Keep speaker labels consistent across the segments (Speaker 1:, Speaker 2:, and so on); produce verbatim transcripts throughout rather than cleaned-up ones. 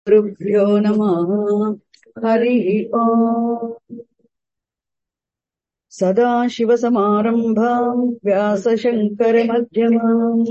Speaker 1: गुरुभ्यो नमः। हरिः ओम्। सदाशिवसमारम्भाम् व्यासशङ्करमध्यमाम्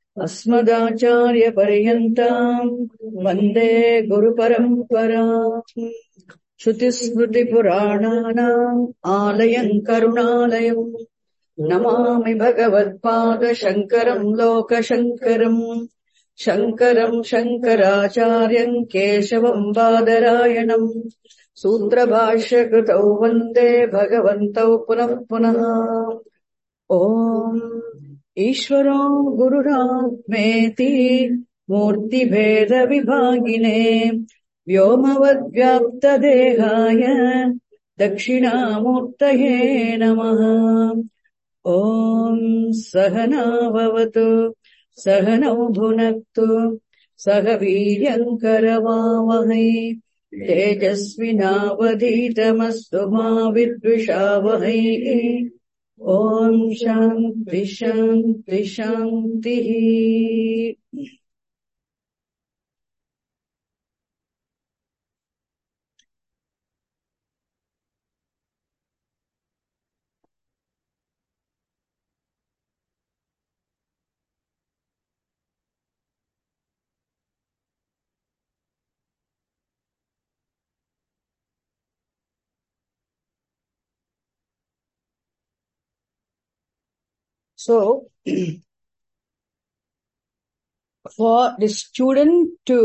Speaker 1: अस्मदाचार्यपर्यन्ताम् वन्दे गुरुपरम्पराम्। श्रुतिस्मृतिपुराणानाम् आलयम् करुणालयम् नमामि भगवत्पादशङ्करम् लोकशङ्करम्। शङ्करम् शङ्कराचार्यम् केशवम् बादरायणम् सूत्रभाष्यकृतौ वन्दे भगवन्तौ पुनः पुनः। ॐ ईश्वरो गुरुरात्मेति मूर्तिभेदविभागिने व्योमवद्व्याप्तदेहाय दक्षिणामूर्तये नमः। ॐ सहना भवतु सहनौ भुनक्तु सह वीर्यम् करवावहै तेजस्विनावधीतमस्तु मा विद्विषावहै। ॐ शान्ति शान्ति शान्तिः। So, for the student to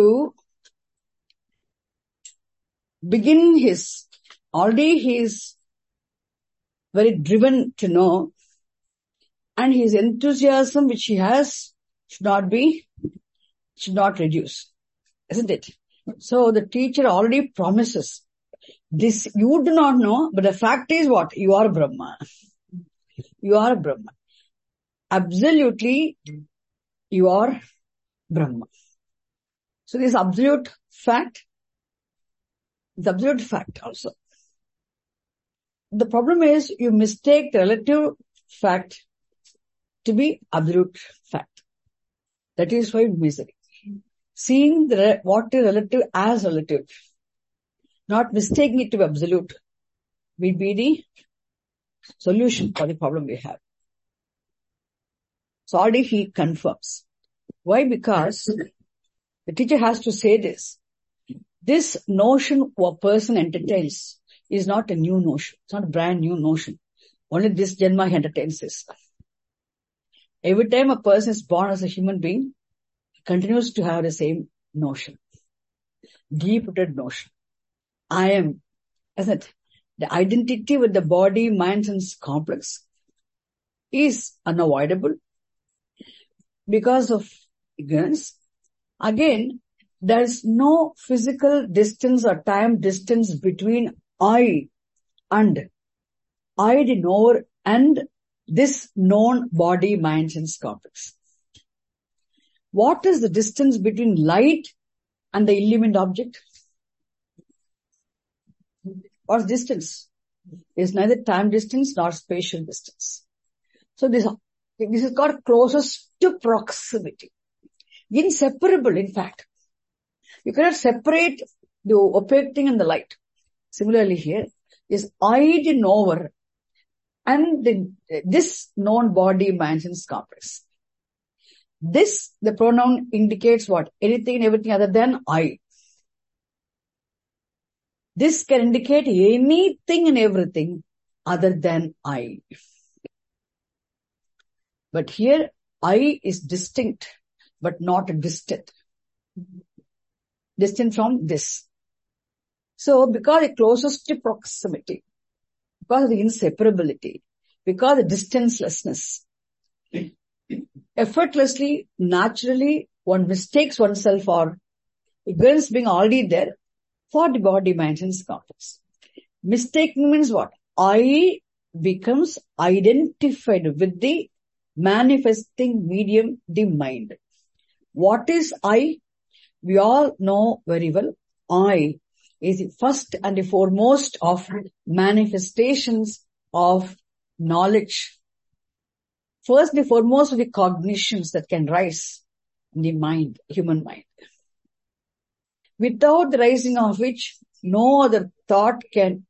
Speaker 1: begin his, already he is very driven to know, and his enthusiasm which he has should not be, should not reduce, isn't it? So the teacher already promises this. You do not know, but the fact is what? You are Brahma. You are Brahma. Absolutely, you are Brahma. So this absolute fact, the absolute fact also. The problem is you mistake the relative fact to be absolute fact. That is why misery. Seeing the, what is relative as relative, not mistaking it to be absolute, will be the solution for the problem we have. So already he confirms. Why? Because the teacher has to say this. This notion a person entertains is not a new notion. It's not a brand new notion. Only this Janma he entertains this. Every time a person is born as a human being, he continues to have the same notion. Deep-rooted notion. I am, isn't it? The identity with the body, mind, and complex is unavoidable because of ignorance. Again, there is no physical distance or time distance between I and I, the knower, and this known body, mind, and complex. What is the distance between light and the illumined object? What's distance? It's neither time distance nor spatial distance. So this, this is called closest to proximity. Inseparable, in fact. You cannot separate the opaque thing and the light. Similarly here, is I the knower and the, this known body, mind, and complex. This, the pronoun indicates what? Anything and everything other than I. This can indicate anything and everything other than I. But here, I is distinct, but not distant. Distant from this. So, because it closest to proximity, because of the inseparability, because of the distancelessness, effortlessly, naturally, one mistakes oneself or ignorance being already there for the body, mind, and complex. Mistaking means what? I becomes identified with the manifesting medium, the mind. What is I? We all know very well. I is the first and the foremost of manifestations of knowledge. First and foremost of the cognitions that can rise in the mind, human mind. without the rising of which no other thought can,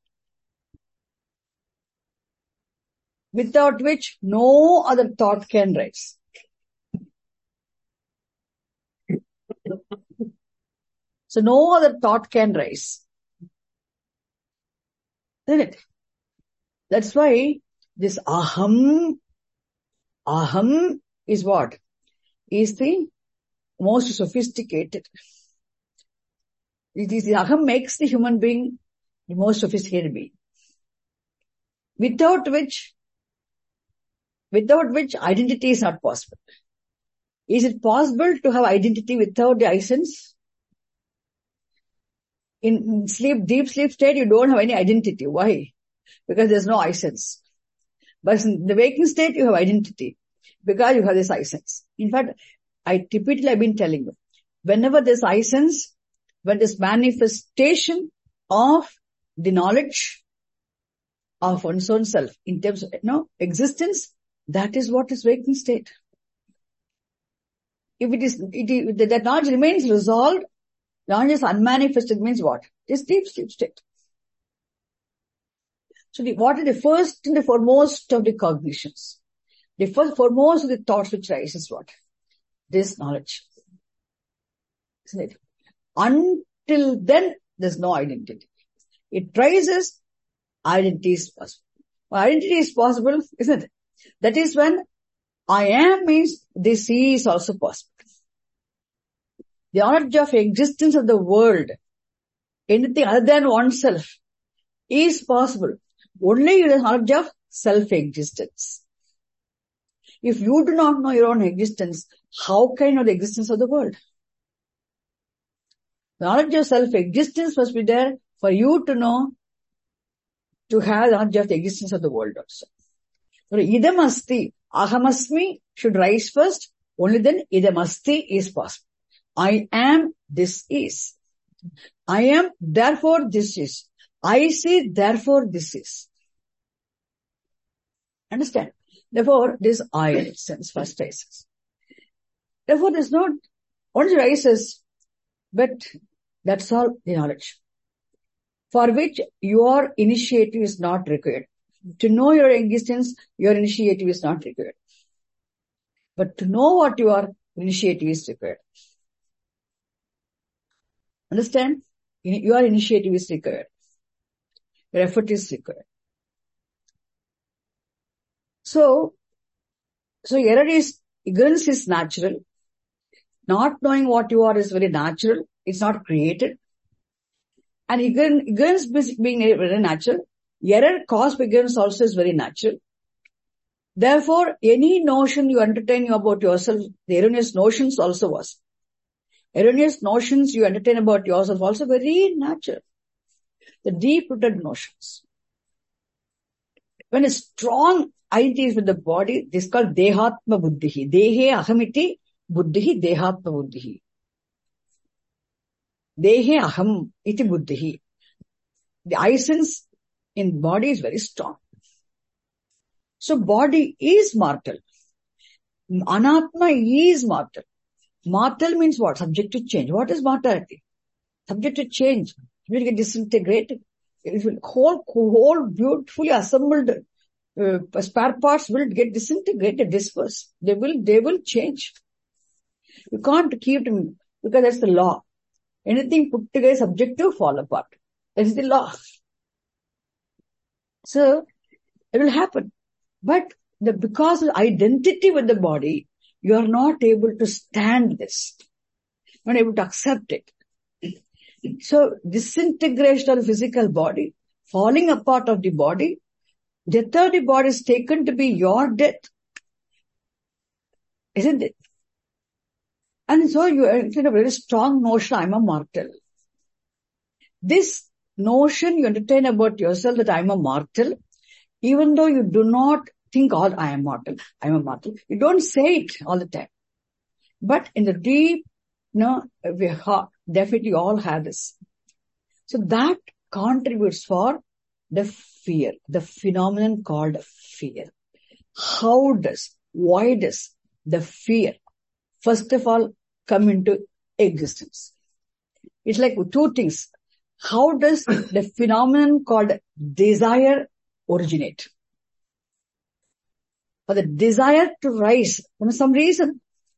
Speaker 1: without which no other thought can rise. So no other thought can rise. Isn't it? That's why this aham, aham is what? Is the most sophisticated. It is the aham makes the human being the most sophisticated being. Without which, without which identity is not possible. Is it possible to have identity without the I sense? In sleep, deep sleep state, you don't have any identity. Why? Because there's no I sense. But in the waking state, you have identity. Because you have this I sense. In fact, I typically have been telling you, whenever this I sense, when this manifestation of the knowledge of one's own self, in terms of, you know, existence, that is what is waking state. If it is, it is, that knowledge remains resolved, knowledge is unmanifested means what? It is deep sleep state. So the, what is the first and the foremost of the cognitions? The first foremost of the thoughts which rise is what? This knowledge. Isn't it? Until then, there's no identity. It rises, identity is possible. Well, identity is possible, isn't it? That is when I am means this is also possible. The knowledge of existence of the world, anything other than oneself, is possible. Only the knowledge of self-existence. If you do not know your own existence, how can you know the existence of the world? The knowledge of self-existence must be there for you to know, to have the knowledge of the existence of the world also. So, idam asti, ahamasmi should rise first, only then idam asti is possible. I am, this is. I am, therefore this is. I see, therefore this is. Understand? Therefore, this I sense first rises. Therefore, there's not, only rises, but that's all the knowledge. For which your initiative is not required. To know your existence, your initiative is not required. But to know what you are, initiative is required. Understand? Your initiative is required. Your effort is required. So, so error is, ignorance is natural. Not knowing what you are is very natural. It's not created. And ignorance being very natural, error caused by ignorance also is very natural. Therefore, any notion you entertain about yourself, the erroneous notions also was. Erroneous notions you entertain about yourself also very natural. The deep-rooted notions. When a strong identity is with the body, this is called dehatma buddhihi. Dehe ahamiti buddhihi dehatma buddhihi. Dehe aham iti buddhihi. The I sense in body is very strong. So body is mortal. Anatma is mortal. Mortal means what? Subject to change. What is mortality? Subject to change. It will get disintegrated. It will whole, whole beautifully assembled uh, spare parts will get disintegrated, dispersed. They will, they will change. You can't keep them because that's the law. Anything put together subject to fall apart. That is the law. So, it will happen. But the, because of identity with the body, you are not able to stand this. Not able to accept it. So, disintegration of the physical body, falling apart of the body, death of the body is taken to be your death. Isn't it? And so you entertain a very strong notion, I'm a mortal. This notion you entertain about yourself that I'm a mortal, even though you do not think all I am mortal, I'm a mortal. You don't say it all the time. But in the deep, no, we have, definitely all have this. So that contributes for the fear, the phenomenon called fear. How does, why does the fear, first of all, come into existence? It's like two things. How does the phenomenon called desire originate? For the desire to rise for some reason.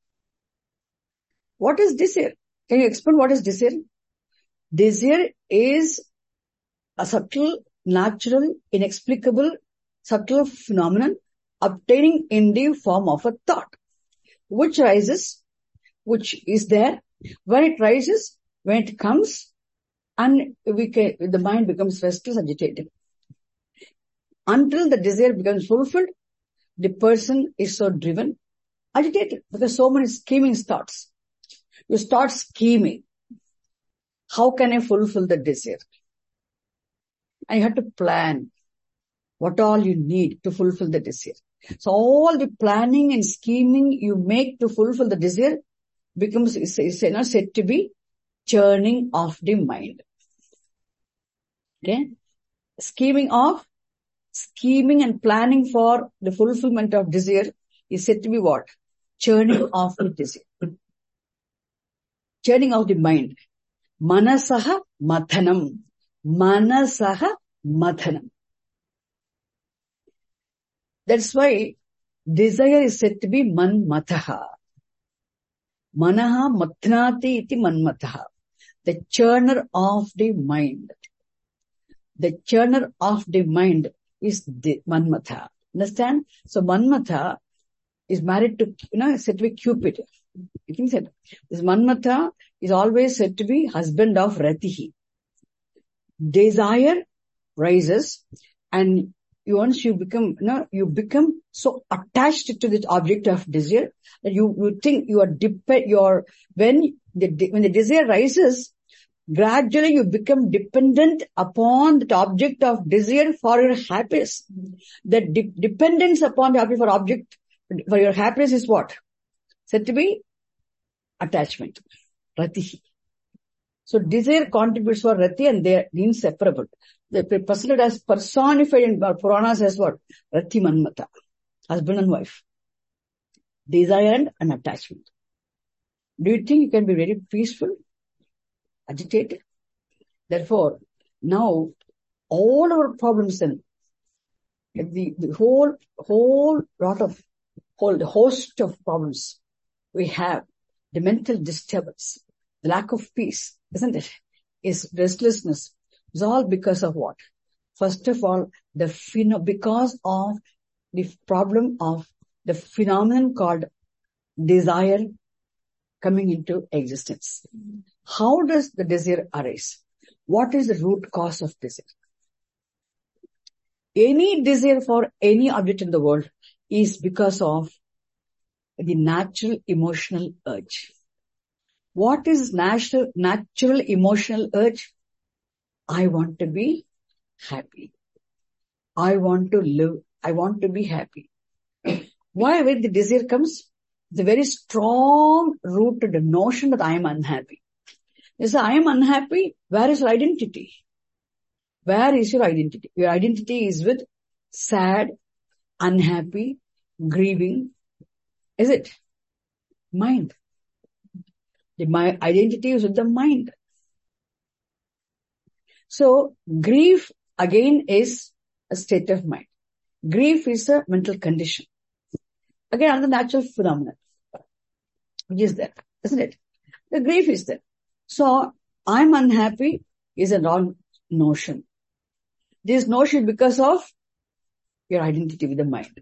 Speaker 1: What is desire? Can you explain what is desire? Desire is a subtle, natural, inexplicable, subtle phenomenon obtaining in the form of a thought, which rises, which is there. When it rises, when it comes, and we can, the mind becomes restless, agitated. Until the desire becomes fulfilled, the person is so driven, agitated, because so many scheming thoughts. You start scheming. How can I fulfill the desire? And you have to plan what all you need to fulfill the desire. So all the planning and scheming you make to fulfill the desire becomes, is, is you know, said to be churning of the mind. Okay? Scheming of, scheming and planning for the fulfillment of desire is said to be what? Churning of the desire. Churning of the mind. Manasaha mathanam. Manasaha mathanam. That's why desire is said to be manmataha. Manaha mathnati iti manmataha. The churner of the mind. The churner of the mind is the manmatha. Understand? So manmatha is married to, you know, said to be Cupid. You can say this manmatha is always said to be husband of Ratihi. Desire rises, and once you become, you know, you become so attached to this object of desire that you, you think you are depend, your, when the, when the desire rises, gradually you become dependent upon the object of desire for your happiness. The de- dependence upon the object for object, for your happiness is what? Said to be attachment. Ratihi. So desire contributes for Rati, and they are inseparable. The person that has personified in Puranas as what? Rati Manmata. Husband and wife. Desire and an attachment. Do you think you can be very peaceful? Agitated? Therefore, now, all our problems then, the, the whole, whole lot of, whole host of problems we have, the mental disturbance, the lack of peace, isn't it? Is restlessness. It's all because of what? First of all, the pheno- because of the problem of the phenomenon called desire coming into existence. How does the desire arise? What is the root cause of desire? Any desire for any object in the world is because of the natural emotional urge. What is natural, natural emotional urge? I want to be happy. I want to live. I want to be happy. Why? When the desire comes, the very strong rooted notion that I am unhappy. You say, I am unhappy. Where is your identity? Where is your identity? Your identity is with sad, unhappy, grieving. Is it? Mind. The my identity is with the mind. So, grief again is a state of mind. Grief is a mental condition. Again, another natural phenomenon, which is there, isn't it? The grief is there. So, I'm unhappy is a wrong notion. This notion because of your identity with the mind.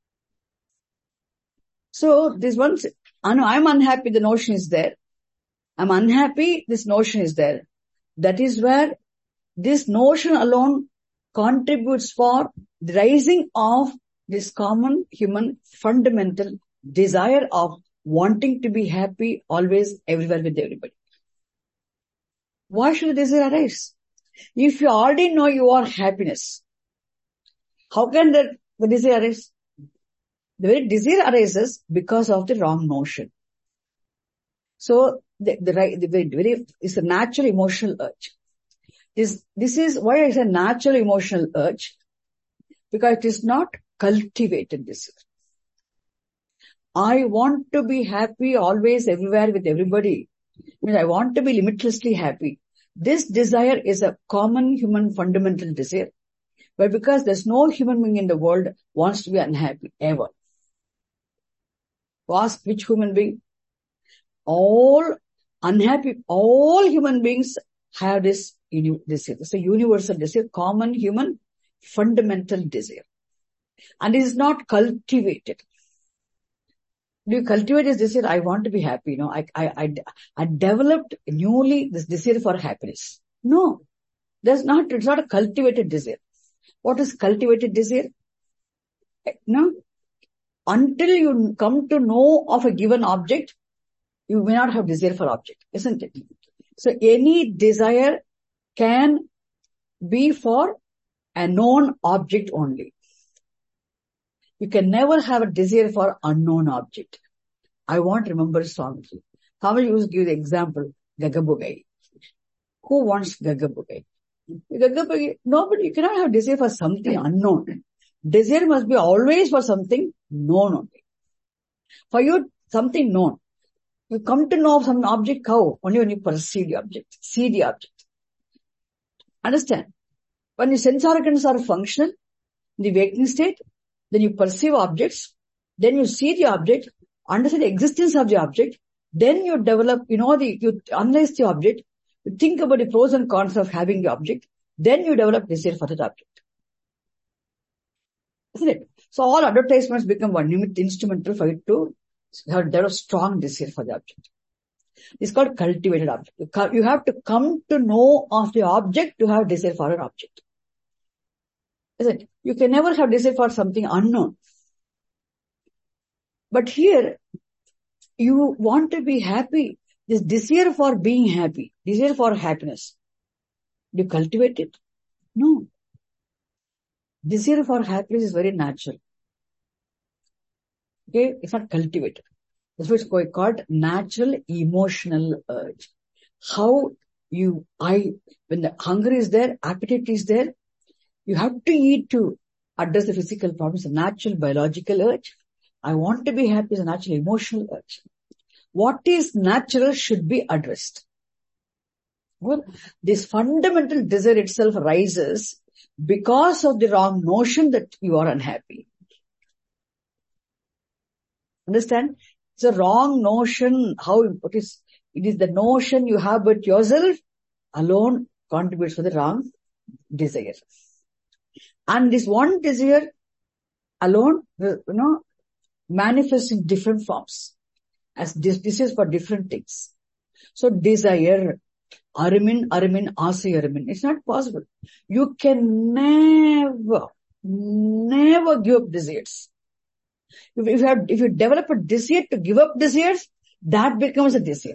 Speaker 1: So, this one, I know I'm unhappy, the notion is there. I'm unhappy, this notion is there. That is where this notion alone contributes for the rising of this common human fundamental desire of wanting to be happy always, everywhere, with everybody. Why should the desire arise? If you already know you are happiness, how can that the desire arise? The very desire arises because of the wrong notion. So, the, the, the, the very, it's a natural emotional urge. This, this is why it's a natural emotional urge, because it is not cultivated desire. I want to be happy always, everywhere, with everybody. I mean, I want to be limitlessly happy. This desire is a common human fundamental desire. But because there's no human being in the world wants to be unhappy, ever. Ask which human being? All unhappy, all human beings have this desire. It's a universal desire, common human fundamental desire. And it is not cultivated. Do you cultivate this desire? I want to be happy. You know, I, I, I, I developed newly this desire for happiness. No, there's not, it's not a cultivated desire. What is cultivated desire? No. Until you come to know of a given object, you may not have desire for object, isn't it? So any desire can be for a known object only. You can never have a desire for unknown object. I want to remember Swamiji. How will you give the example? Gagabugai. Who wants Gagabugai? Gagabugai, nobody, you cannot have desire for something unknown. Desire must be always for something known only. For you, something known. You come to know of some object, how? Only when you perceive the object, see the object. Understand? When your sense organs are functional, in the waking state, then you perceive objects, then you see the object, understand the existence of the object, then you develop, you know, the, you analyze the object, you think about the pros and cons of having the object, then you develop desire for that object. Isn't it? So all advertisements become one instrumental for you to have develop strong desire for the object. It's called cultivated object. You have to come to know of the object to have desire for an object. Isn't it? You can never have desire for something unknown. But here, you want to be happy. This desire for being happy, desire for happiness. Do you cultivate it? No. Desire for happiness is very natural. Okay? It's not cultivated. That's why it's called natural emotional urge. How you, I, when the hunger is there, appetite is there, you have to eat to address the physical problems. A natural biological urge. I want to be happy is a natural emotional urge. What is natural should be addressed. Well, this fundamental desire itself rises because of the wrong notion that you are unhappy. Understand? It's a wrong notion. How it is, it is the notion you have about yourself alone contributes to the wrong desire. And this one desire alone, you know, manifests in different forms as desires for different things. So desire, Aramin, Aramin, Asay Aramin. It's not possible. You can never, never give up desires. If you have, if you develop a desire to give up desires, that becomes a desire.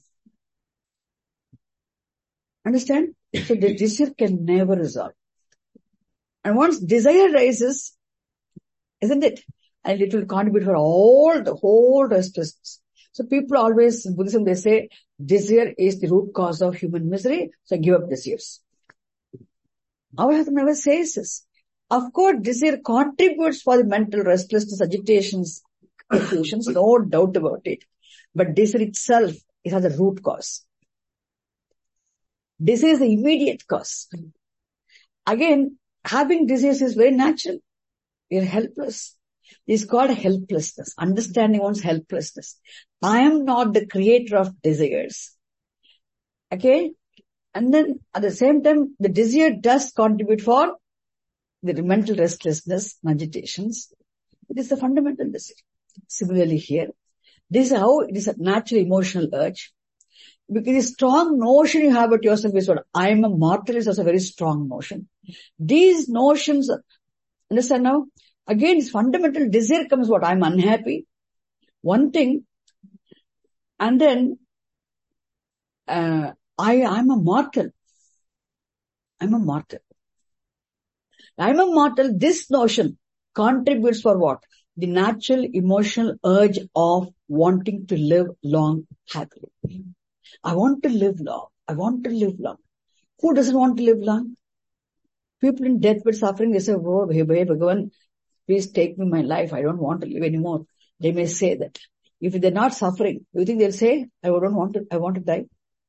Speaker 1: Understand? So the desire can never resolve. And once desire rises, isn't it? And it will contribute for all the whole restlessness. So people always, in Buddhism, they say, desire is the root cause of human misery, so give up desires. Our Heaven never says this. Of course, desire contributes for the mental restlessness, agitations, confusions, no doubt about it. But desire itself is the root cause. Desire is the immediate cause. Again, having desires is very natural. We are helpless. It's called helplessness, understanding one's helplessness. I am not the creator of desires. Okay? And then at the same time, the desire does contribute for the mental restlessness and agitations. It is the fundamental desire. Similarly here, this is how it is a natural emotional urge. Because the strong notion you have about yourself is what I am a mortal is also a very strong notion. These notions, understand now? Again, this fundamental desire comes what? I'm unhappy. One thing. And then, uh, I, I'm a mortal. I'm a mortal. I'm a mortal. This notion contributes for what? The natural emotional urge of wanting to live long happily. I want to live long. I want to live long. Who doesn't want to live long? People in deathbed suffering, they say, oh, hey, Bhagavan, please take me my life. I don't want to live anymore. They may say that. if they're not suffering, do you think they'll say, I don't want to, I want to die?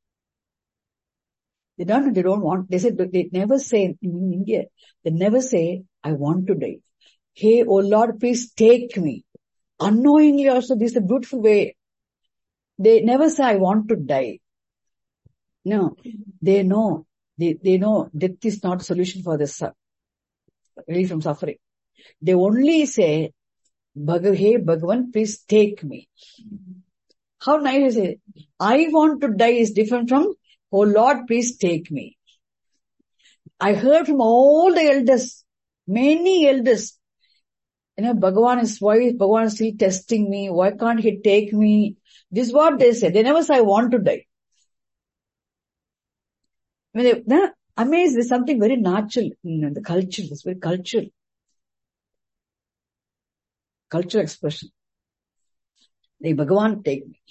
Speaker 1: They don't, they don't want, they said, they never say in India, they never say, I want to die. Hey, oh Lord, please take me. Unknowingly also, this is a beautiful way. They never say, I want to die. No, they know, they, they know death is not a solution for this, relief from suffering. They only say, Bhagav, hey Bhagavan, please take me. How nice is it? I want to die is different from, oh Lord, please take me. I heard from all the elders, many elders, you know, Bhagavan is, why is Bhagavan still testing me? Why can't he take me? This is what they say. They never say, I want to die. I mean, they, they're amazed. There's something very natural in the culture. It's very cultural. Cultural expression. They, Bhagavan, take me.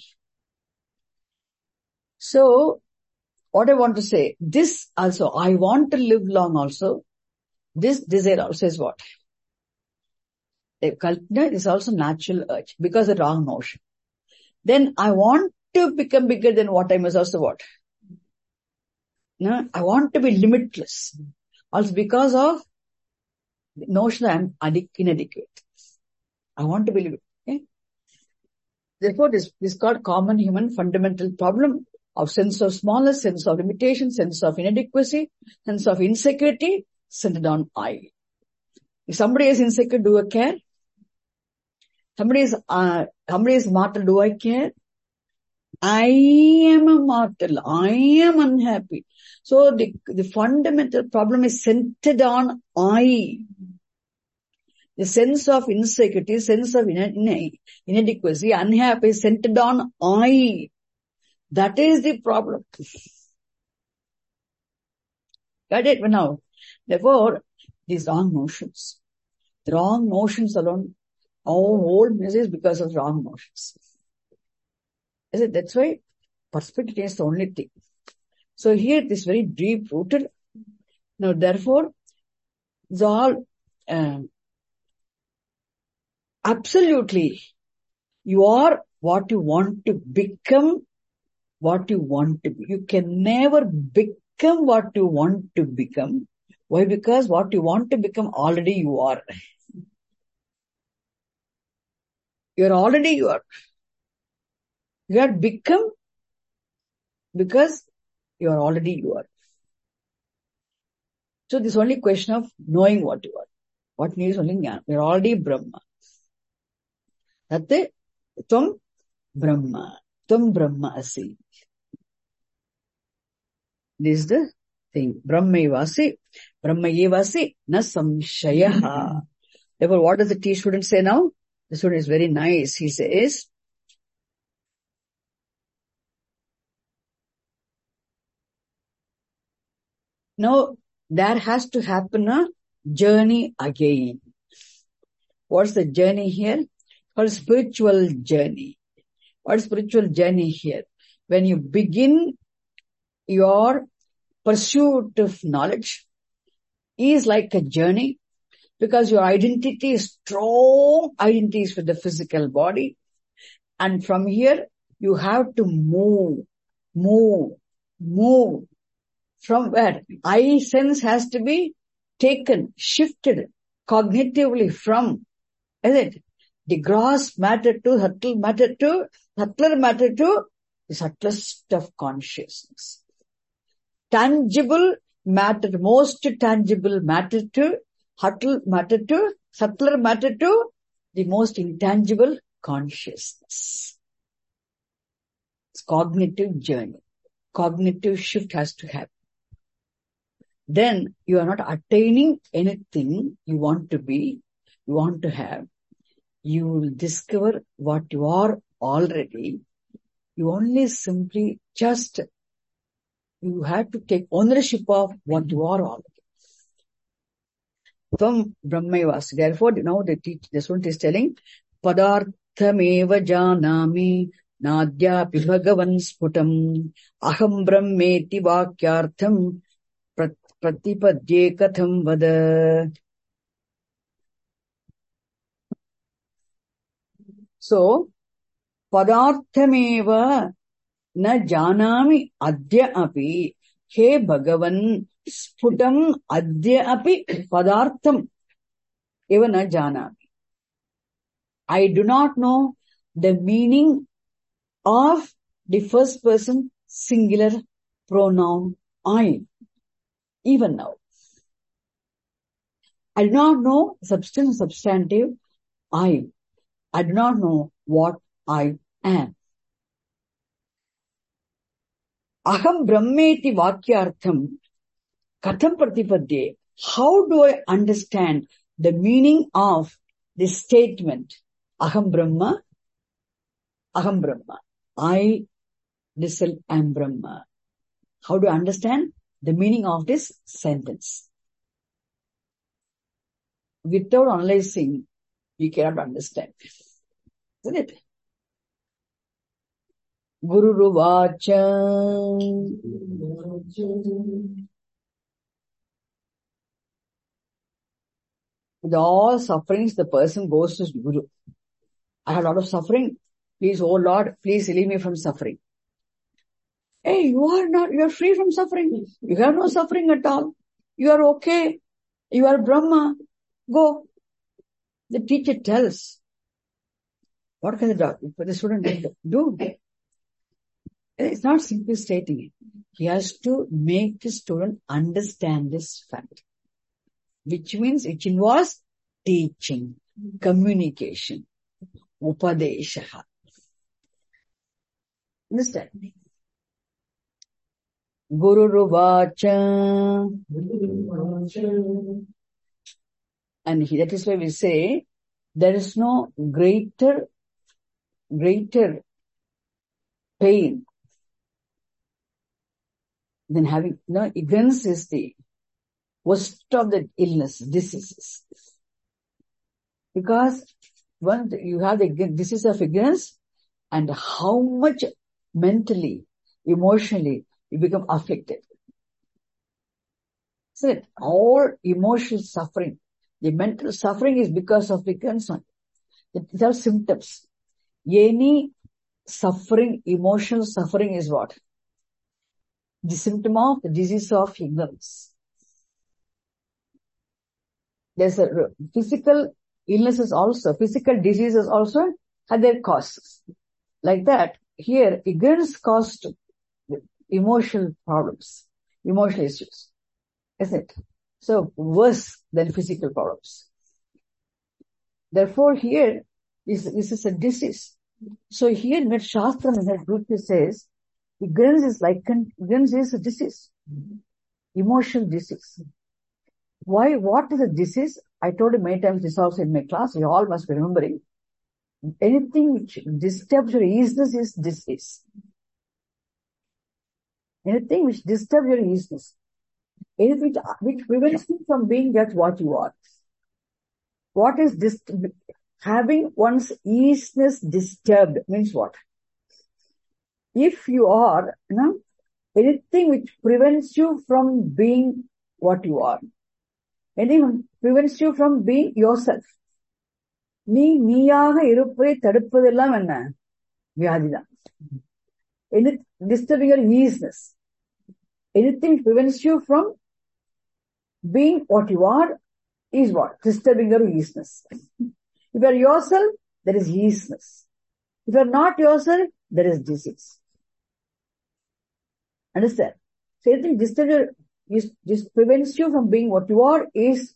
Speaker 1: So, what I want to say, this also, I want to live long also. This desire also is what? It is also natural urge because of the wrong notion. Then I want to become bigger than what I am is also what? No, I want to be limitless. Also because of the notion that I am inadequate. I want to be limitless. Okay? Therefore, this, this is called common human fundamental problem of sense of smallness, sense of limitation, sense of inadequacy, sense of insecurity, centered on I. If somebody is insecure, do I care? Somebody is, uh, somebody is mortal, do I care? I am a mortal. I am unhappy. So the, the fundamental problem is centered on I. The sense of insecurity, sense of inadequacy, unhappy is centered on I. That is the problem. Got it now? Therefore, these wrong notions. The wrong notions alone, our whole mess is because of wrong notions. Is it? That's why perspective is the only thing. So here it is very deep rooted. Now therefore, it's all um, absolutely, you are what you want to become, what you want to be. You can never become what you want to become. Why? Because what you want to become already you are. You are already you are. You have become because you are already you are. So this is only question of knowing what you are. What needs only jnana. You are already Brahma. Tatte tvam Brahma. Tvam Brahma asi. This is the thing. Brahmaivasi. Brahmayevasi na samshayaha. Therefore, what does the T student say now? The student is very nice. He says, now, there has to happen a journey again. What's the journey here? Called spiritual journey. What is spiritual journey here? When you begin your pursuit of knowledge, is like a journey because your identity is strong identities with the physical body. And from here, you have to move, move, move. From where? I sense has to be taken, shifted cognitively from, is it? The gross matter to subtle matter to, subtler matter to the subtlest of consciousness. Tangible matter, most tangible matter to, subtle matter to, subtler matter to the most intangible consciousness. It's cognitive journey. Cognitive shift has to happen. Then you are not attaining anything you want to be, you want to have. You will discover what you are already. You only simply just, you have to take ownership of what you are already. Tvam Brahmaivasi. Therefore, now the teach, the student is telling, Padarthameva janami nadyapi bhagavan sputam aham brahmeti vakyartham Pratipadye katham vada. So, padarthameva na janami adya api. He Bhagavan, sputam adya api padartham eva na janami. I do not know the meaning of the first person singular pronoun I. Even now. I do not know substance, substantive I. I do not know what I am. Aham brahmeti vakyartham katham pratipadye. How do I understand the meaning of this statement? Aham Brahma, Aham Brahma. I, myself, am Brahma. How do I understand the meaning of this sentence? Without analyzing, you cannot understand. Isn't it? Guru Ruvacha. With all sufferings, the person goes to Guru. I have a lot of suffering. Please, oh Lord, please relieve me from suffering. Hey, you are not, you are free from suffering. You have no suffering at all. You are okay. You are Brahma. Go. The teacher tells. What can the doctor, the student do? It's not simply stating it. He has to make the student understand this fact. Which means it involves teaching, communication, upadesha. Understand? Guru Ruvacha. And he, that is why we say, there is no greater, greater pain than having, no, ignorance is the worst of the illness, diseases. Because once you have the disease of ignorance, and how much mentally, emotionally, you become afflicted. So all emotional suffering, the mental suffering is because of ignorance. These are symptoms. Any suffering, emotional suffering is what? The symptom of the disease of ignorance. There's a physical illnesses also, physical diseases also have their causes. Like that, here, ignorance caused emotional problems, emotional issues. Isn't it? So, worse than physical problems. Therefore, here, this, this is a disease. So, here, in that Shastra, in that group, it says, ignorance is like, ignorance is a disease. Emotional disease. Why, what is a disease? I told you many times this also in my class, you all must be remembering. Anything which disturbs your easiness is disease. Anything which disturbs your easiness. Anything which, which prevents you from being just what you are. What is this? Having one's easiness disturbed means what? If you are, you know, anything which prevents you from being what you are. Anything prevents you from being yourself. நீ நீயாக இருப்பதை தடுப்பதெல்லாம் என்ன? வியாதிதான். Any disturbing your easiness. Anything prevents you from being what you are is what? Disturbing your easiness. If you are yourself, there is easiness. If you are not yourself, there is disease. Understand? So anything disturbs your, this prevents you from being what you are is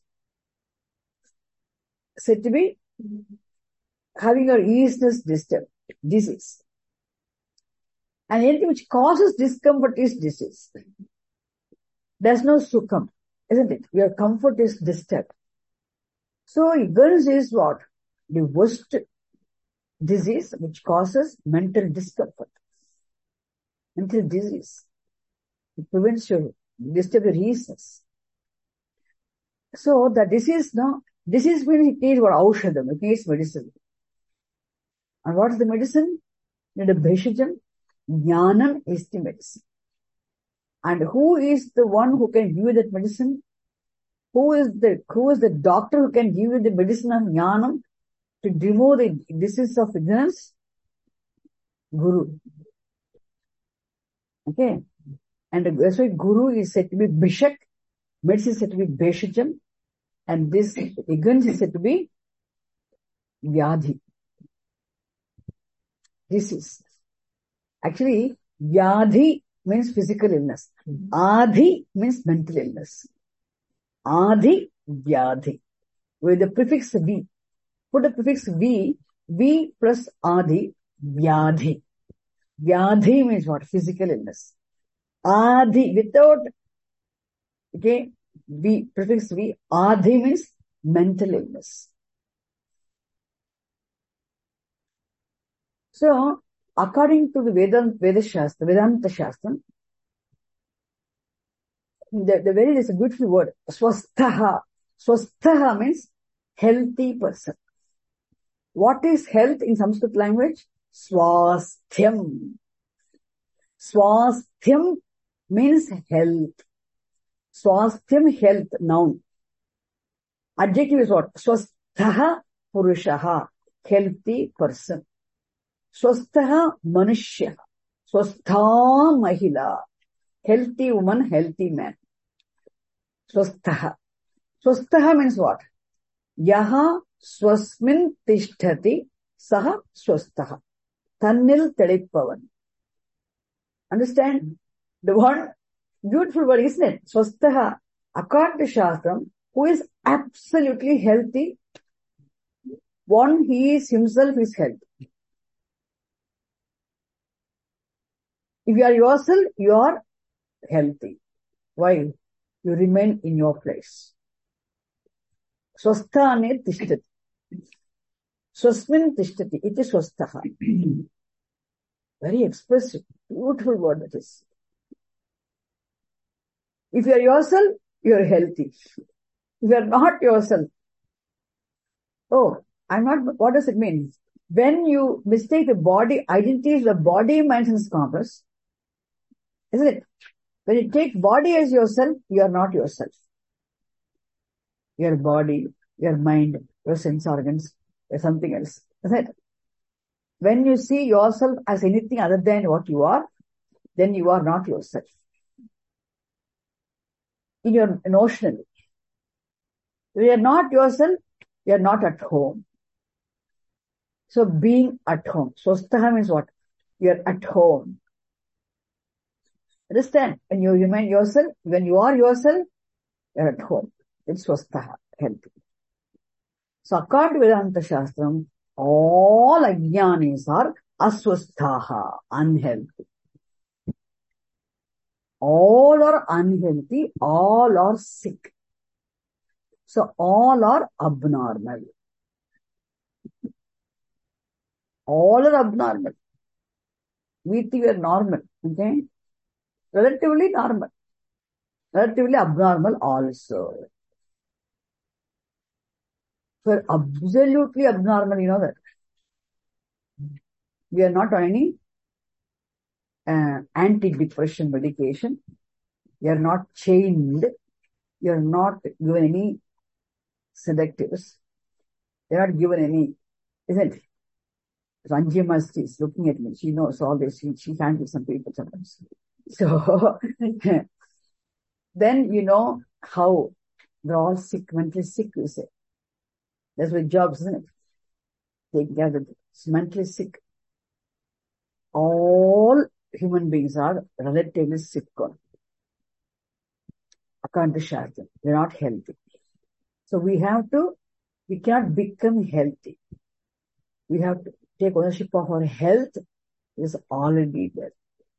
Speaker 1: said to be having your easiness disturbed, disease. And anything which causes discomfort is disease. There's no sukham, isn't it? Your comfort is disturbed. So ignorance is what? The worst disease which causes mental discomfort. Mental disease. It prevents your, disturb your easiness. So the disease now, disease means it needs what? Aushadam, it needs medicine. And what is the medicine? The Bheshajam, Jnanam is the medicine. And who is the one who can give you that medicine? Who is the, who is the doctor who can give you the medicine of Jnanam to remove the disease of ignorance? Guru. Okay. And that's why Guru is said to be Bishak, medicine is said to be Beshajam, and this ignorance is said to be Vyadhi. This is actually Vyadhi means physical illness. Adhi means mental illness. Adhi, Vyadhi. With the prefix V. Put the prefix V, V plus Adhi, Vyadhi. Vyadhi means what? Physical illness. Adhi, without, okay, V, prefix V, Adhi means mental illness. So, according to the Vedanta, Veda Shastra, Vedanta Shastra, the, the very, there's a beautiful word, Swasthaha. Swasthaha means healthy person. What is health in Sanskrit language? Swasthyam. Swasthyam means health. Swasthyam, health, noun. Adjective is what? Swasthaha purushaha, healthy person. Swasthaha manushya. Swastha mahila, healthy woman, healthy man. Swasthaha. Swasthaha means what? Yaha swasmin tishtati saha swasthaha. Tannil tedippavan. Understand? The one beautiful word, isn't it? Swasthaha. According to Shastram, who is absolutely healthy, one, he is himself is healthy. If you are yourself, you are healthy. Why? You remain in your place. Swasthane tishtati. Swasmin tishtati. It is swasthaha. Very expressive, beautiful word that is. If you are yourself, you are healthy. If you are not yourself, oh, I'm not, what does it mean? When you mistake the body, identity the body, mind and compass, isn't it? When you take body as yourself, you are not yourself. Your body, your mind, your sense organs, or something else. Isn't it? When you see yourself as anything other than what you are, then you are not yourself. In your notionally. If you are not yourself, you are not at home. So being at home. Swasthaha means what? You are at home. Understand? When you remain yourself, when you are yourself, you are at home. It's swasthaha, healthy. So according to Vedanta Shastram, all ajnanis are aswasthaha, unhealthy. All are unhealthy, all are sick. So all are abnormal. All are abnormal. We think we are normal, okay? Relatively normal. Relatively abnormal also. We're absolutely abnormal, you know that. We are not on any uh, anti-depression medication. We are not chained. We are not given any sedatives. We are not given any, isn't it? Ranji Masti is looking at me. She knows all this. She, she handles some people sometimes. So, then you know how we're all sick, mentally sick, we say. That's what jobs, isn't it? Take care of it. It's mentally sick. All human beings are relatively sick. According to Shastra, they're not healthy. So we have to, we cannot become healthy. We have to take ownership of our health. It is already there.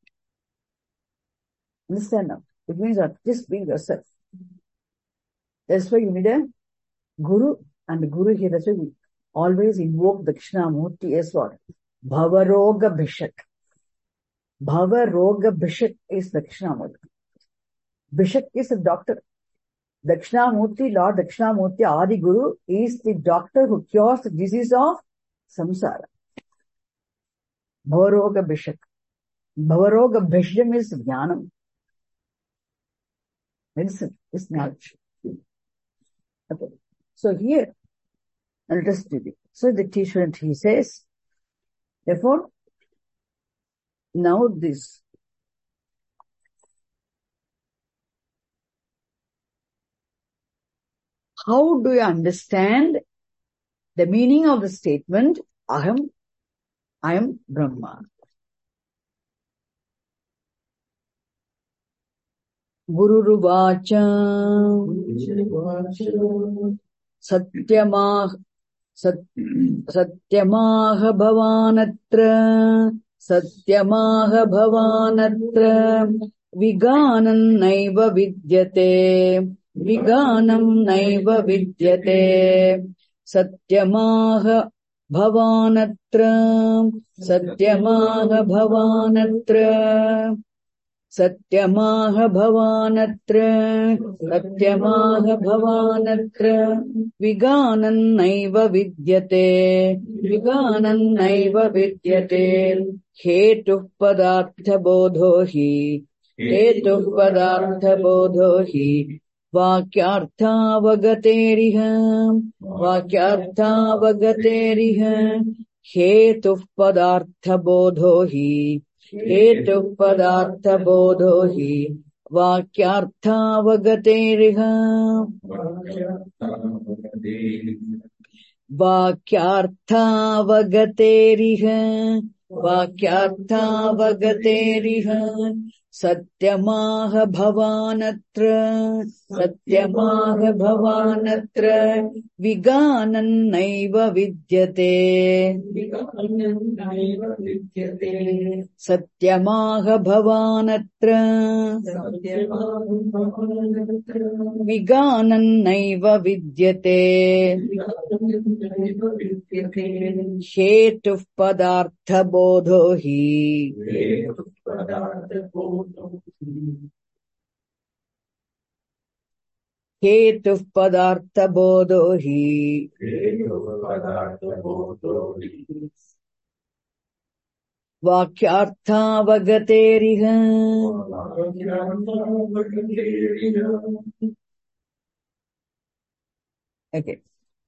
Speaker 1: Understand now? It means that just being yourself. That's why you need a guru, and the guru here, that's why we always invoke Dakshinamurti as what? Bhavaroga Bhishak. Bhavaroga Bhishak is Dakshinamurti. Bhishak is a doctor. Dakshinamurti, Lord Dakshinamurti, Adi Guru, is the doctor who cures the disease of samsara. Bhavaroga Bhishak. Bhavaroga Bhisham is Jnanam. Medicine is knowledge. Okay. So here, let us do it. So the teacher, he says, therefore, Now this. How do you understand the meaning of the statement, Aham, I am Brahma? Gururuvacha Satyamah Satyamaha Bhavanatra Satyamaha Bhavanatra Viganam Naiva Vidyate Viganam Naiva Vidyate Satyamaha Bhavanatra Satyamaha Bhavanatra Satyamaha Bhavanatra Satyamaha Bhavanatra Viganam Naiva Vidyate Viganam Naiva Vidyate Hetu Padartha Bodhohi Hetu Padartha Bodhohi Vakyartha Vagateriha Vakyartha Vagateriha Hetu Padartha Bodhohi Hetu Padartha Bodhohi Vakyartha Vagateriha Vakyartha Vagateriha Vakyartha Vagateriha Satyamaha Bhavanatra Satyamaha Bhavanatra Viganam Naiva Vidyate Viganam Naiva Vidyate Satyamaha Bhavanatra Satyamaha Bhavanatra Viganam Naiva Vidyate Viganam Naiva Vidyate Hetu Padartha Bodhohi Hetu Padartha Bodhohi Hetu Padartha Bodhohi Hetu Padartha Bodhohi Vakyartha Vagateriha Okay.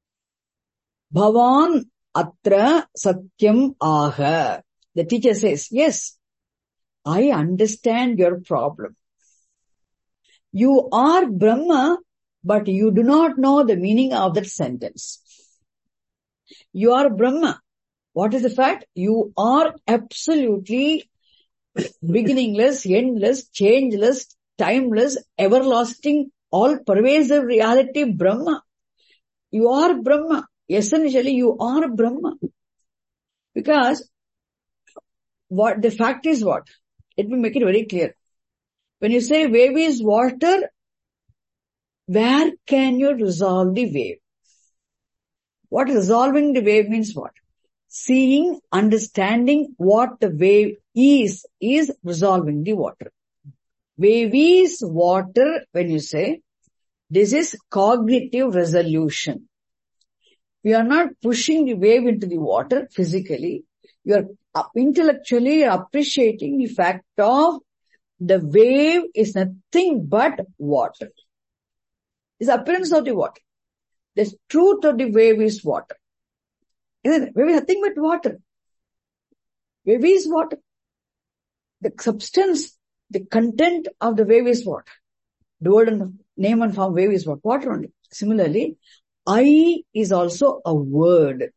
Speaker 1: Bhavan Atra Satyam Aha. The teacher says, yes, I understand your problem. You are Brahma, but you do not know the meaning of that sentence. You are Brahma. What is the fact? You are absolutely beginningless, endless, changeless, timeless, everlasting, all-pervasive reality Brahma. You are Brahma. Essentially, you are Brahma. Because what the fact is what? Let me make it very clear. When you say wave is water, where can you resolve the wave? What resolving the wave means what? Seeing, understanding what the wave is, is resolving the water. Wave is water, when you say, this is cognitive resolution. We are not pushing the wave into the water physically. You are intellectually appreciating the fact of the wave is nothing but water. It's the appearance of the water. The truth of the wave is water. Isn't it? Wave is nothing but water. Wave is water. The substance, the content of the wave is what? The word and name and form wave is what? Water only. Similarly, I is also a word.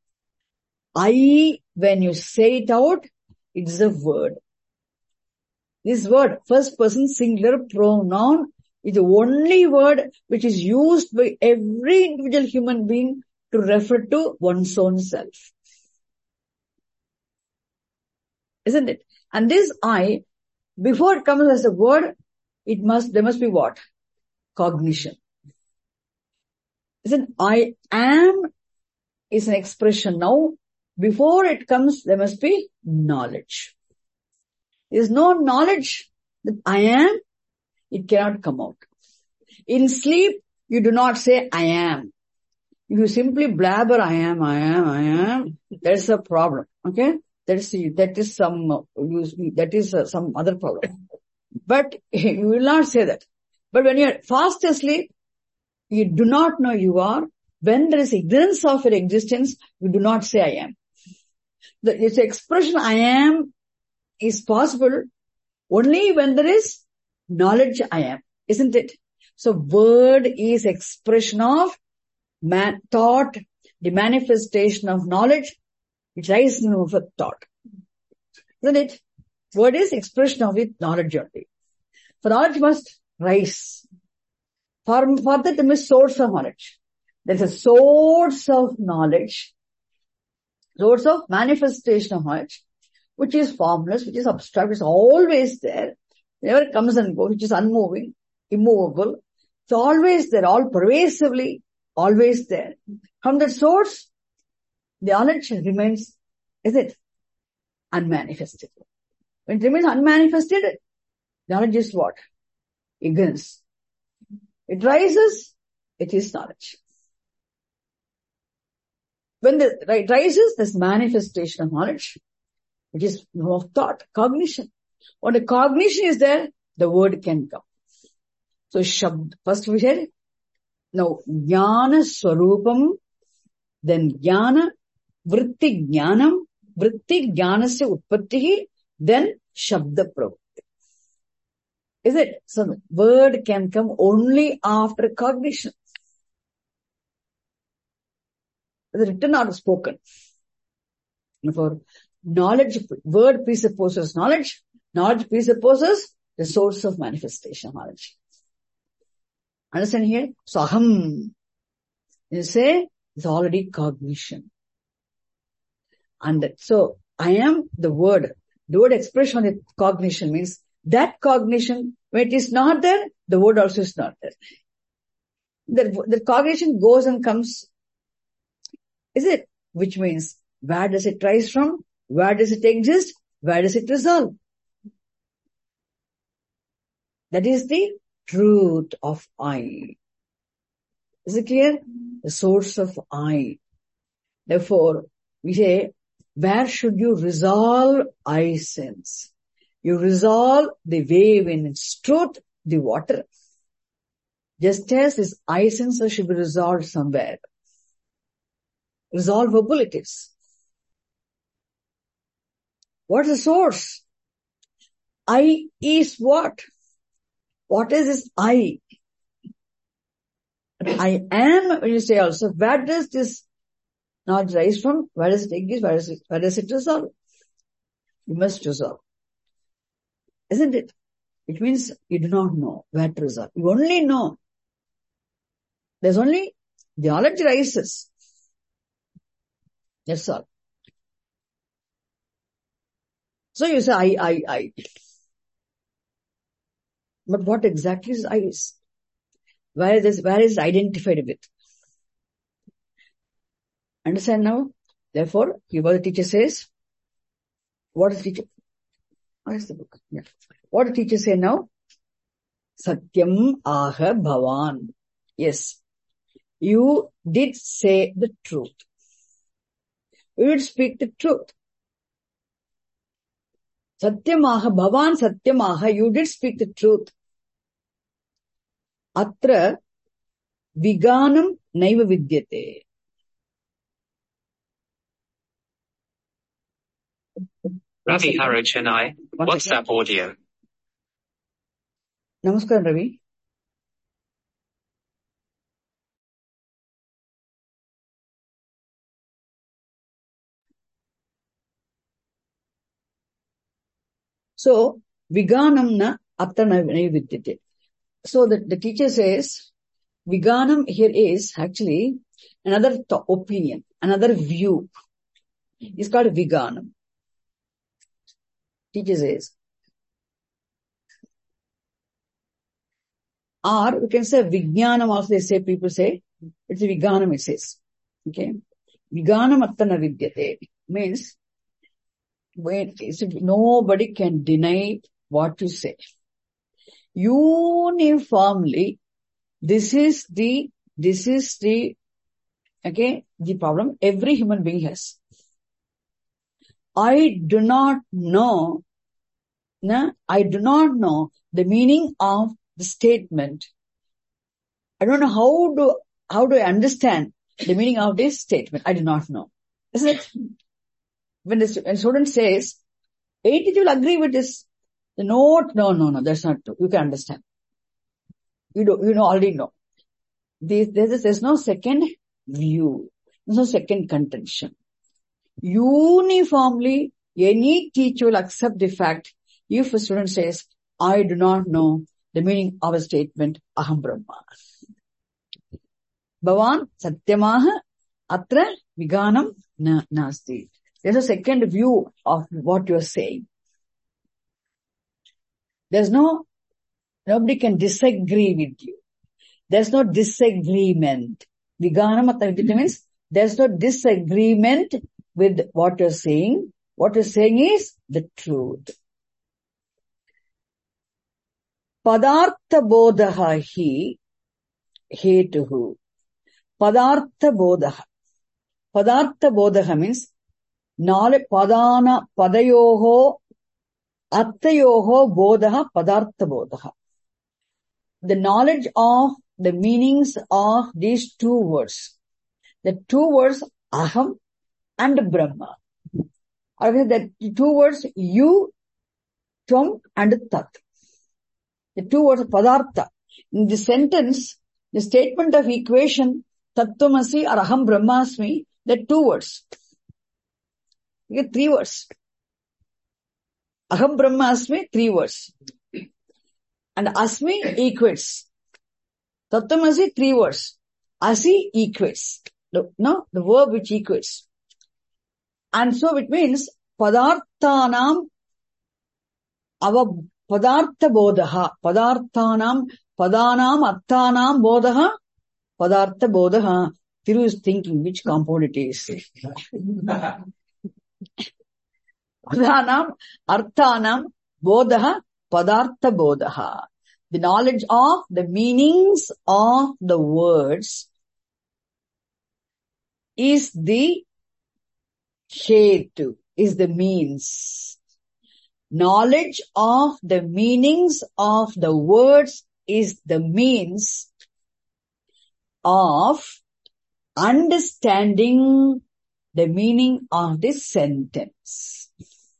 Speaker 1: I, when you say it out, it's a word. This word, first person singular pronoun, is the only word which is used by every individual human being to refer to one's own self. Isn't it? And this I, before it comes as a word, it must, there must be what? Cognition. Isn't I am is an expression now. Before it comes, there must be knowledge. There is no knowledge that I am, it cannot come out. In sleep, you do not say I am. If you simply blabber I am, I am, I am, that's a problem. Okay? That is, that is some, that is some other problem. But you will not say that. But when you are fast asleep, you do not know you are. When there is ignorance of your existence, you do not say I am. The, it's expression I am is possible only when there is knowledge I am, isn't it? So word is expression of man, thought, the manifestation of knowledge, which rises in of a thought. Isn't it? Word is expression of it, knowledge only. For knowledge must rise. For, for that there is source of knowledge. There is a source of knowledge, source of manifestation of knowledge, which is formless, which is abstract, which is always there, never comes and goes, which is unmoving, immovable. It's always there, all pervasively, always there. From that source, the knowledge remains, is it? Unmanifested. When it remains unmanifested, knowledge is what? Ignorance. It rises, it is knowledge. When the right rises, this manifestation of knowledge, which is of thought, cognition. When the cognition is there, the word can come. So, shabd, first we said, now, jnana swarupam, then jnana, vritti jnanam, vritti jnanasya utpattihi, then shabda pravritti. Is it? So, the word can come only after cognition. It's written or spoken. For knowledge, word presupposes knowledge. Knowledge presupposes the source of manifestation of knowledge. Understand here? So, aham, you say, it's already cognition. And that, so, I am the word. The word expression of cognition means that cognition, when it is not there, the word also is not there. The, the cognition goes and comes. Is it? Which means, where does it rise from? Where does it exist? Where does it resolve? That is the truth of I. Is it clear? The source of I. Therefore, we say, where should you resolve I sense? You resolve the wave in its truth, the water. Just as this I sense should be resolved somewhere. Resolvable it is. What is the source? I is what? What is this I? I am, when you say also, where does this not rise from? Where does it exist? Where does it, where does it resolve? You must resolve. Isn't it? It means you do not know where to resolve. You only know. There's only, the knowledge rises. That's all. So you say, I, I, I. But what exactly is I is? Where is this, where is it identified with? Understand now? Therefore, here what the teacher says, what is the teacher? What is the book? Yeah. What the teacher say now? Satyam aha bhavan. Yes. You did say the truth. You did speak the truth. Satyamaha, Bhavan Satyamaha, you did speak the truth. Atra viganam naiva vidyate.
Speaker 2: Ravi Haro Chennai, WhatsApp audio.
Speaker 1: Namaskar, Ravi. So, viganam na atta naiva vidyate. So the, the teacher says, Viganam here is actually another th- opinion, another view. It's called Viganam. Teacher says. Or we can say Vijnanam also, they say, people say, it's a Viganam it says. Okay. Viganam attana vidyate means, when nobody can deny what you say. Uniformly, this is the, this is the, okay, the problem every human being has. I do not know, no, I do not know the meaning of the statement. I don't know how do, how do I understand the meaning of this statement? I do not know. Isn't it? When the when student says, eighty will agree with this. The note, no, no, no, that's not true. You can understand. You do, you know, already know. There's, there's, there's no second view. There's no second contention. Uniformly, any teacher will accept the fact if a student says, I do not know the meaning of a statement, Aham Brahma. Bhavan Satyamaha Atra Viganam na, Nasti. There's a second view of what you're saying. There's no, nobody can disagree with you. There's no disagreement. Viganam Atra means there's no disagreement with what you're saying. What you're saying is the truth. Padartha bodhaha hi hetuhu. Padartha bodhaha. Padartha bodhaha means knowledge, padana, padayoho, attayoho bodhaha, padartha bodhaha. The knowledge of the meanings of these two words. The two words, aham and Brahma. Or the two words, you, tvam and tat. The two words, padartha. In the sentence, the statement of equation, tattvamasi or aham brahmasmi, the two words. You get three words. Aham brahmasmi, three words. And asmi equates. Tattvamasi, three words. Asi equates. No, the verb which equates. And so it means, padarthanam, ava padartha bodhaha, padarthanam, padanam, atthanam bodhaha, padartha bodhaha. Thiru is thinking which compound it is. Padanam, arthanam, bodhaha, padartha bodhaha. The knowledge of the meanings of the words is the hetu, is the means. Knowledge of the meanings of the words is the means of understanding the meaning of this sentence.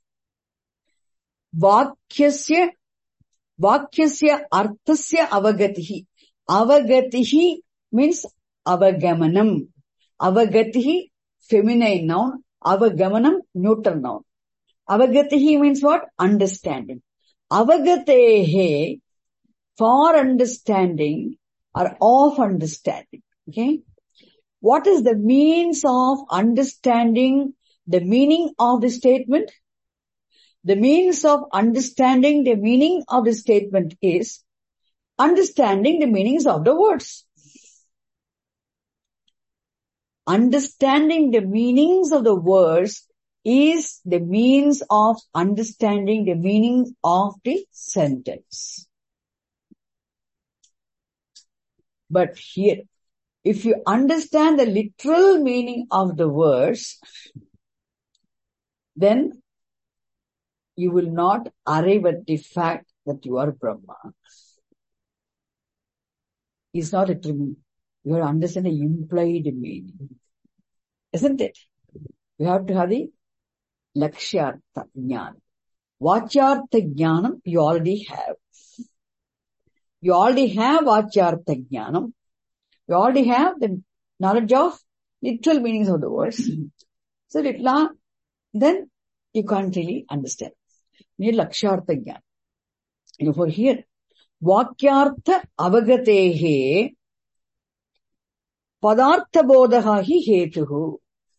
Speaker 1: Vakyasya, Vakyasya arthasya avagatihi. Avagatihi means avagamanam. Avagatihi, feminine noun. Avagamanam, neuter noun. Avagatihi means what? Understanding. Avagatehe, for understanding or of understanding. Okay? What is the means of understanding the meaning of the statement? The means of understanding the meaning of the statement is understanding the meanings of the words. Understanding the meanings of the words is the means of understanding the meaning of the sentence. But here, if you understand the literal meaning of the words, then you will not arrive at the fact that you are Brahma. It's not a literal meaning. You have to understand the implied meaning. Isn't it? You have to have the Lakshyartha Jnana. Vachyartha Jnanam you already have. You already have Vachyartha Jnanam. You already have the knowledge of literal meanings of the words. So, litla, then you can't really understand. You need Lakshyartha Jnana. Therefore, here, Vakyartha Avagatehe Padartha bodhaha hi hetuhu.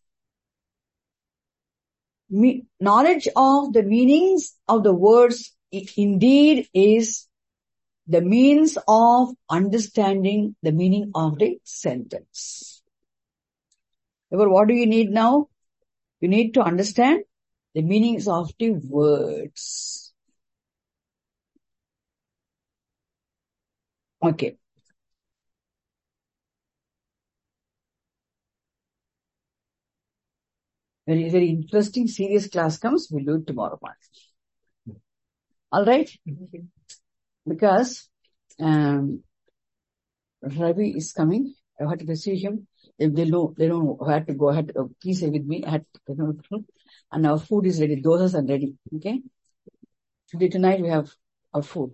Speaker 1: Me, knowledge of the meanings of the words indeed is the means of understanding the meaning of the sentence. Therefore, what do you need now? You need to understand the meanings of the words. Okay. Very, very interesting, serious class comes, we'll do it tomorrow morning. All right? Because um, Ravi is coming I had to receive him. If they know, they don't know where to go. I had to, uh, please stay with me. I had to, you know, and our food is ready. Dosas are ready. Okay. Today, tonight we have our food.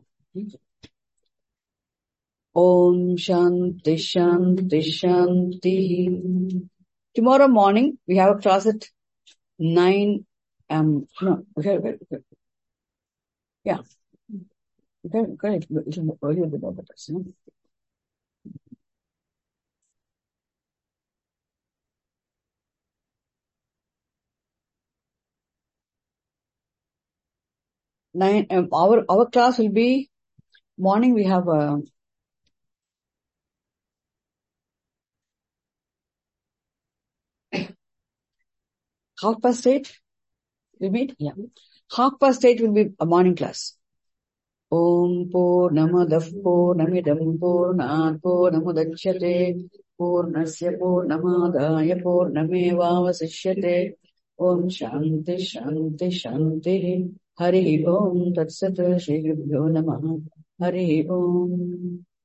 Speaker 1: Om Shanti Shanti Shanti. Tomorrow morning we have a class at nine. Um, no, okay, okay, okay. Yeah. Okay, correct. Little earlier than that, you know. Nine. Um, our our class will be morning. We have a half past eight. We meet. Yeah. Half past eight will be a morning class. Om Purnamadah Purnamidam Purnat Purnamudachyate Purnasya Purnamadaya Purnamevavasishyate. Om Shanti Shanti Shanti. Hari Om Tat Sat Shri Gurubhyo Namah. Hari Om.